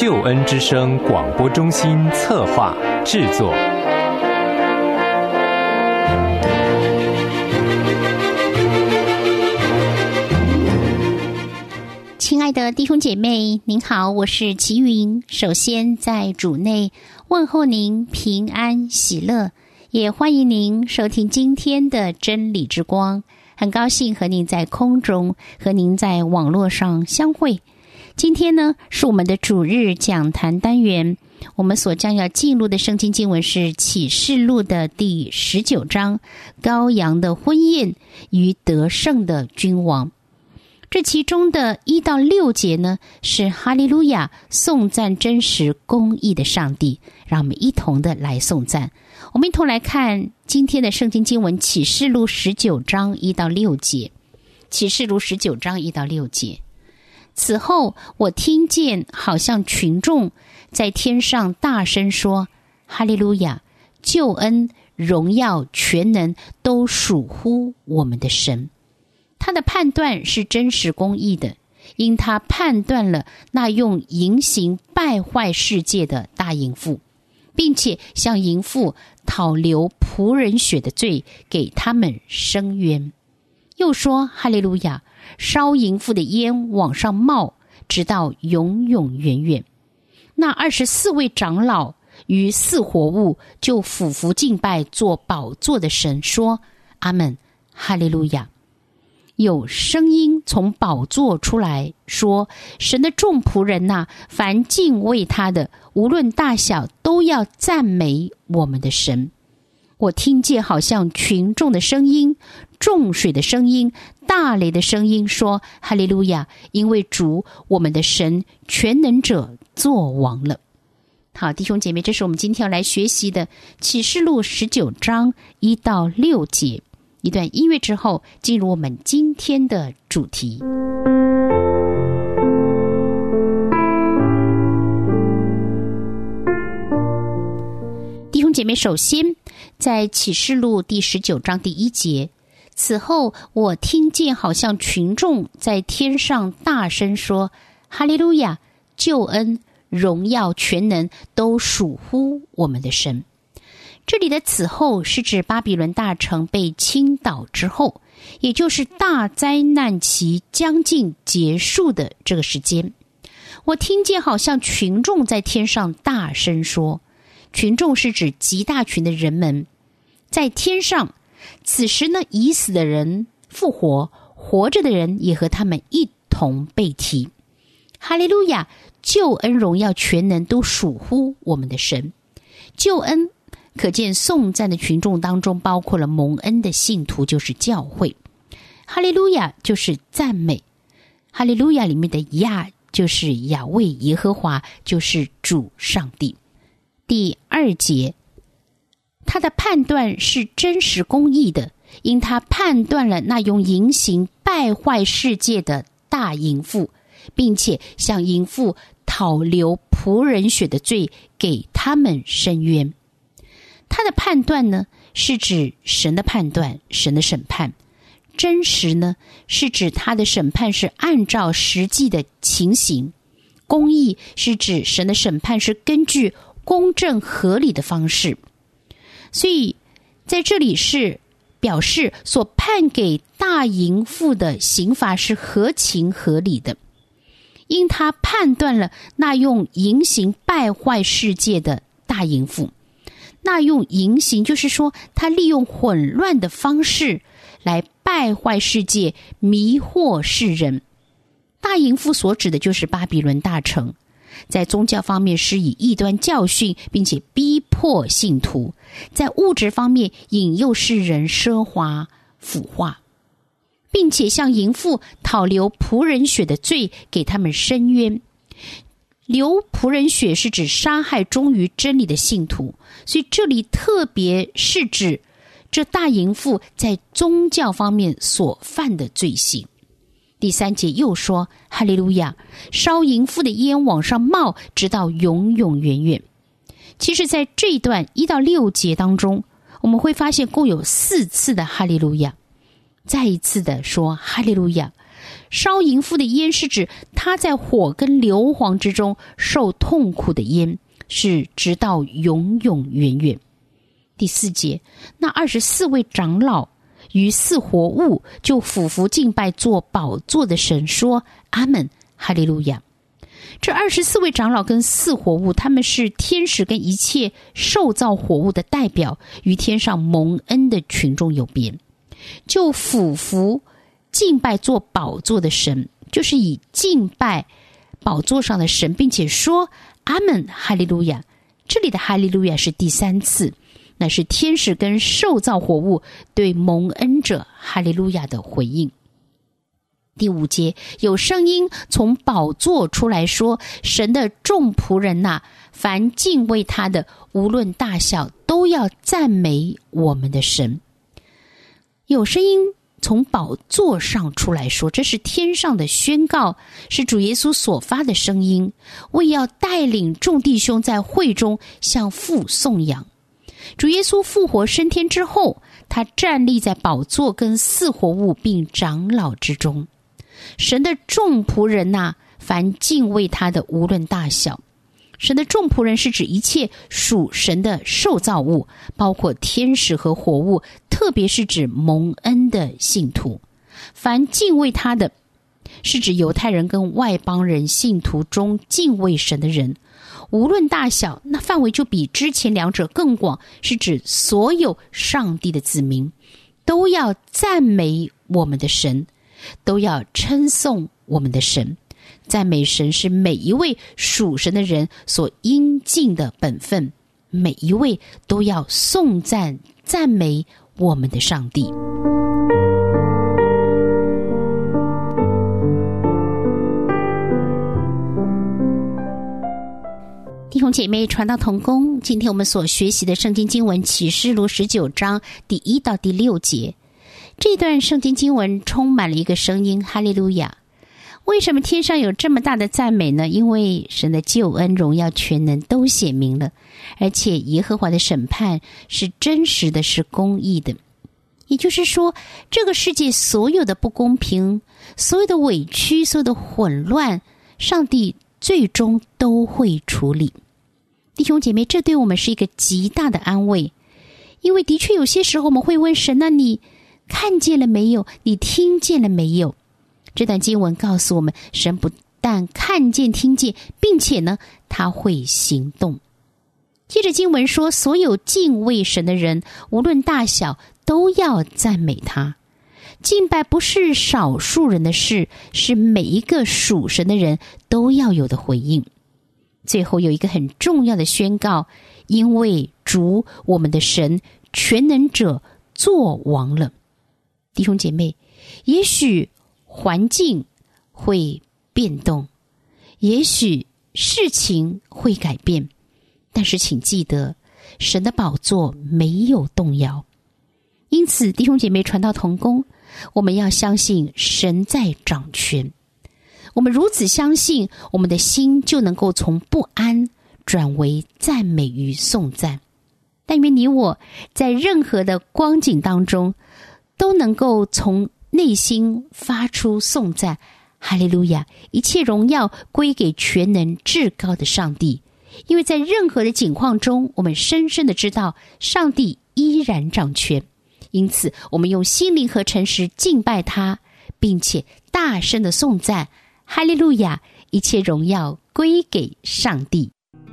救恩之声广播中心策划制作。 亲爱的弟兄姐妹，您好，我是齐云。首先在主内问候您平安喜乐，也欢迎您收听今天的真理之光。很高兴和您在空中，和您在网络上相会。今天呢，是我们的主日讲坛单元，我们所将要进入的圣经经文是启示录的第19章，羔羊的婚宴与得胜的君王。这其中的1到6节呢，是哈利路亚，颂赞真实公义的上帝。让我们一同的来颂赞。我们一同来看今天的圣经经文，启示录19章1到6节。启示录19章1到6节。此后，我听见好像群众在天上大声说：哈利路亚！救恩、荣耀、全能都属乎我们的神。他的判断是真实公义的，因他判断了那用淫行败坏世界的大淫妇，并且向淫妇讨流仆人血的罪，给他们伸冤。又说：哈利路亚！烧淫妇的烟往上冒，直到永永远远。那24位长老与4活物就俯伏敬拜做宝座的神，说：阿们，哈利路亚！有声音从宝座出来说：神的众仆人哪，凡敬畏他的，无论大小，都要赞美我们的神。我听见好像群众的声音、众水的声音、大雷的声音，说：哈利路亚！因为主我们的神全能者作王了。好，弟兄姐妹，这是我们今天要来学习的启示录19章1到6节。一段音乐之后，进入我们今天的主题。弟兄姐妹，首先在启示录第19章第1节，此后我听见好像群众在天上大声说：哈利路亚！救恩、荣耀、全能都属乎我们的神。这里的此后是指巴比伦大城被倾倒之后，也就是大灾难期将近结束的这个时间。我听见好像群众在天上大声说，群众是指极大群的人们在天上。此时呢，已死的人复活，活着的人也和他们一同被提。哈利路亚！救恩、荣耀、全能都属乎我们的神。救恩可见颂赞的群众当中包括了蒙恩的信徒，就是教会。哈利路亚就是赞美，哈利路亚里面的亚就是亚卫耶和华，就是主上帝。第2节，他的判断是真实公义的，因他判断了那用淫行败坏世界的大淫妇，并且向淫妇讨流仆人血的罪，给他们伸冤。他的判断呢，是指神的判断，神的审判。真实呢，是指他的审判是按照实际的情形。公义是指神的审判是根据公正合理的方式。所以在这里是表示所判给大淫妇的刑罚是合情合理的，因他判断了那用淫行败坏世界的大淫妇。那用淫行就是说，他利用混乱的方式来败坏世界，迷惑世人。大淫妇所指的就是巴比伦大城，在宗教方面施以异端教训，并且逼迫信徒；在物质方面引诱世人奢华腐化，并且向淫妇讨流仆人血的罪，给他们伸冤。流仆人血是指杀害忠于真理的信徒，所以这里特别是指这大淫妇在宗教方面所犯的罪行。第3节又说：哈利路亚！烧淫妇的烟往上冒，直到永永远远。其实在这一段1到6节当中，我们会发现共有4次的哈利路亚。再一次的说哈利路亚， 烧淫妇的烟是指他在火跟硫磺之中受痛苦的烟，是直到永永远远。第4节，那24位长老与4活物就俯伏敬拜做宝座的神，说阿们，哈利路亚。这24位长老跟4活物，他们是天使跟一切受造活物的代表，与天上蒙恩的群众有别，就俯伏敬拜做宝座的神，就是以敬拜宝座上的神，并且说阿们，哈利路亚。这里的哈利路亚是第3次，那是天使跟受造活物对蒙恩者哈利路亚的回应。第5节，有声音从宝座出来说，神的众仆人哪，凡敬畏他的，无论大小，都要赞美我们的神。有声音从宝座上出来说，这是天上的宣告，是主耶稣所发的声音，为要带领众弟兄在会中向父颂扬。主耶稣复活升天之后，他站立在宝座跟4活物并长老之中。神的众仆人哪，凡敬畏他的，无论大小。神的众仆人是指一切属神的受造物，包括天使和活物，特别是指蒙恩的信徒。凡敬畏他的，是指犹太人跟外邦人信徒中敬畏神的人，无论大小，那范围就比之前两者更广，是指所有上帝的子民都要赞美我们的神，都要称颂我们的神。赞美神是每一位属神的人所应尽的本分，每一位都要颂赞赞美我们的上帝。弟兄姐妹，传道同工，今天我们所学习的圣经经文启示录19章第1到第6节，这段圣经经文充满了一个声音，哈利路亚。为什么天上有这么大的赞美呢？因为神的救恩、荣耀、全能都显明了，而且耶和华的审判是真实的，是公义的。也就是说，这个世界所有的不公平、所有的委屈、所有的混乱，上帝最终都会处理。弟兄姐妹，这对我们是一个极大的安慰，因为的确有些时候我们会问神，那你看见了没有？你听见了没有？这段经文告诉我们，神不但看见听见，并且呢，他会行动。接着经文说，所有敬畏神的人，无论大小，都要赞美他。敬拜不是少数人的事，是每一个属神的人都要有的回应。最后有一个很重要的宣告，因为主我们的神全能者作王了。弟兄姐妹，也许环境会变动，也许事情会改变，但是请记得，神的宝座没有动摇。因此，弟兄姐妹，传道同工，我们要相信神在掌权。我们如此相信，我们的心就能够从不安转为赞美与颂赞。但愿你我在任何的光景当中，都能够从内心发出颂赞，哈利路亚，一切荣耀归给全能至高的上帝。因为在任何的境况中，我们深深的知道上帝依然掌权，因此我们用心灵和诚实敬拜他，并且大声的颂赞，哈利路亚，一切荣耀归给上帝。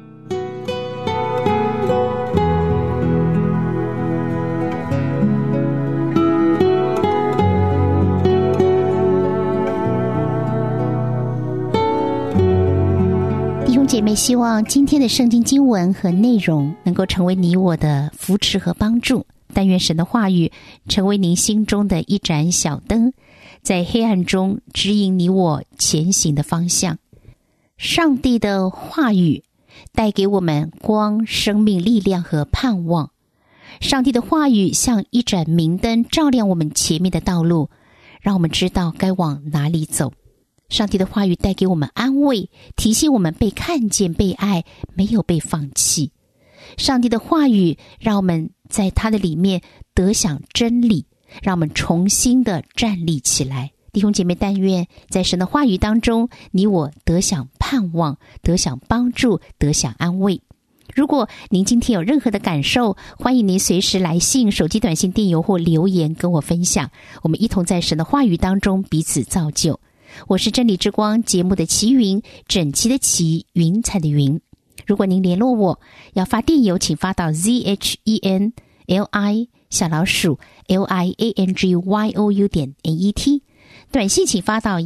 弟兄姐妹，希望今天的圣经经文和内容能够成为你我的扶持和帮助。但愿神的话语成为您心中的一盏小灯，在黑暗中指引你我前行的方向。上帝的话语带给我们光、生命、力量和盼望。上帝的话语像一盏明灯，照亮我们前面的道路，让我们知道该往哪里走。上帝的话语带给我们安慰，提醒我们被看见、被爱，没有被放弃。上帝的话语让我们在他的里面得享真理，让我们重新的站立起来， 弟兄姐妹，但愿在神的话语当中，你我得享盼望，得享帮助，得享安慰。如果您今天有任何的感受，欢迎您随时来信、手机短信、电邮或留言跟我分享，我们一同在神的话语当中彼此造就。我是真理之光节目的齐云，整齐的齐，云彩的云。如果您联络我，要发电邮，请发到 ZHENLI_LIANGYOU.net， 短信请发到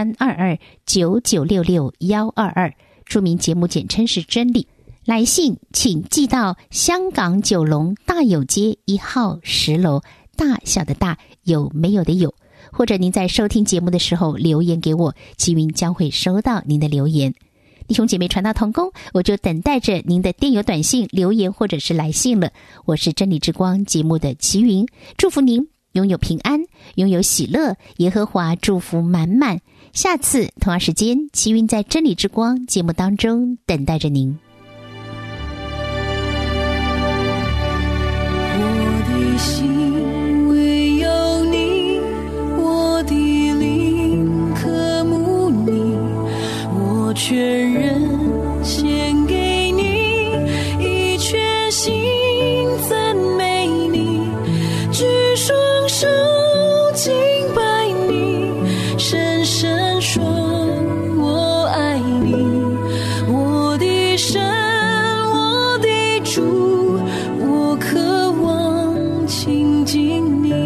132299662122，注明节目简称是真理。来信请寄到香港九龙大有街1号10楼，大小的大，有没有的有。或者您在收听节目的时候留言给我，齐云将会收到您的留言。弟兄姐妹传道同工，我就等待着您的电邮、短信、留言或者是来信了。我是真理之光节目的齐云，祝福您拥有平安，拥有喜乐，耶和华祝福满满。下次同样时间，齐云在真理之光节目当中等待着您。 我的心唯有你，我的灵渴慕你，我全人献给你，一全心赞美你，举双手敬拜你，深深说我爱你，我的神，我的主，我渴望亲近你，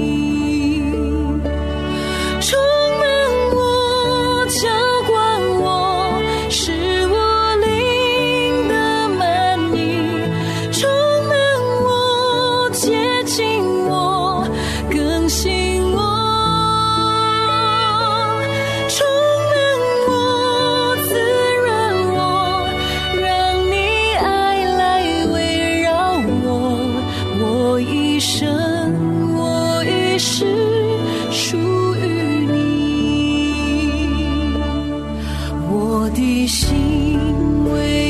充满我，浇灌我，使我灵得满溢，充满我，接近我，更新我，充满我，滋润我，让你爱来围绕我，我一生，我一世属于你，我的心为